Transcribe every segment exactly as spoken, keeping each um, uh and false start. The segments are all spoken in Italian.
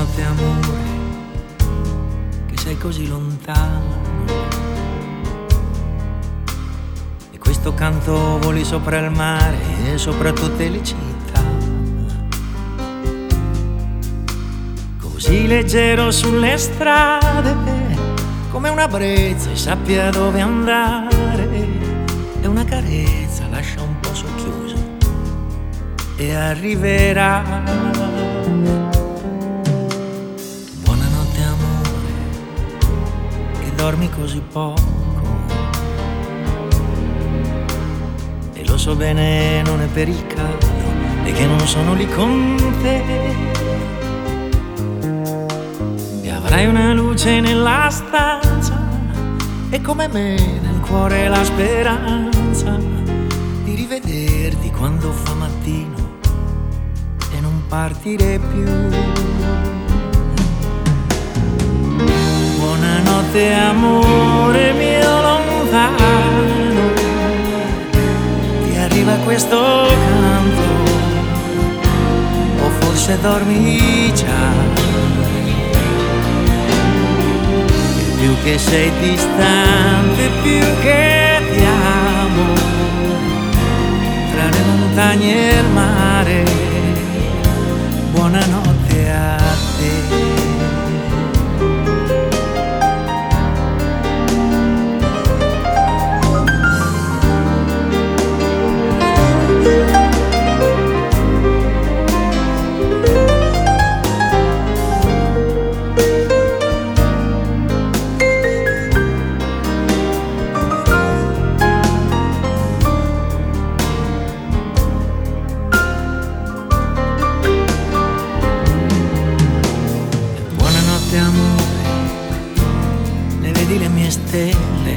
Buonanotte amore, che sei così lontano, e questo canto voli sopra il mare e sopra tutte le città, così leggero sulle strade, come una brezza e sappia dove andare, e una carezza lascia un po' socchiuso e arriverà. Buonanotte amore, che dormi così poco, e lo so bene non è per il caldo e che non sono lì con te, e avrai una luce nella stanza e come me nel cuore la speranza di rivederti quando fa mattino e non partire più. Buonanotte amore mio lontano, ti arriva questo canto, o forse dormi già, e più che sei distante più che ti amo, tra le montagne e il mare. Buonanotte a te. Amore, ne vedi le mie stelle?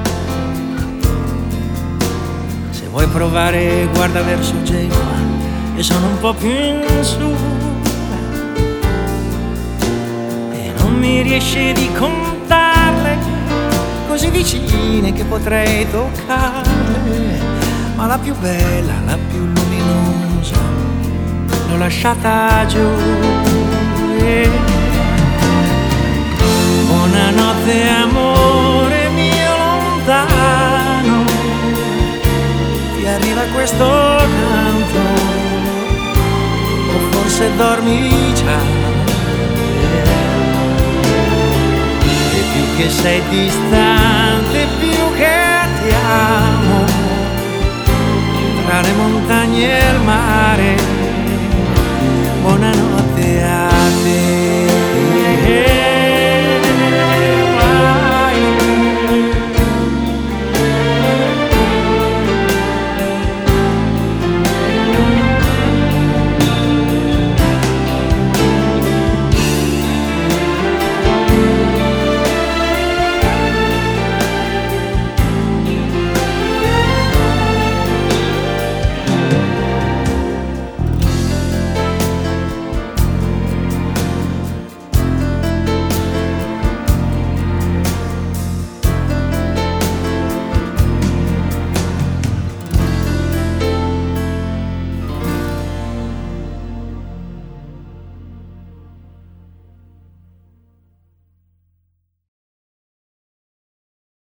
Se vuoi provare guarda verso Genova e sono un po' più in su, e non mi riesci di contarle, così vicine che potrei toccarle, ma la più bella, la più luminosa l'ho lasciata giù. E buonanotte amore mio lontano, ti arriva questo canto, o forse dormi già, e più che sei distante più che ti amo, tra le montagne e il mare. Buonanotte